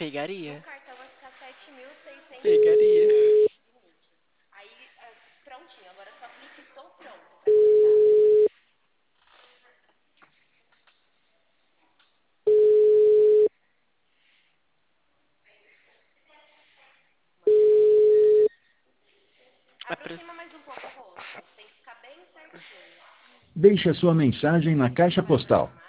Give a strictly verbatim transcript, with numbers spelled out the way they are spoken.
Pegaria. No cartão vai ficar sete mil seiscentos e Pegaria. limite. Aí, ah, prontinho. Agora só clique estou pronto pra começar. Apro- Aproxima mais um pouco o rosto. Tem que ficar bem certinho. Deixe a sua mensagem na caixa postal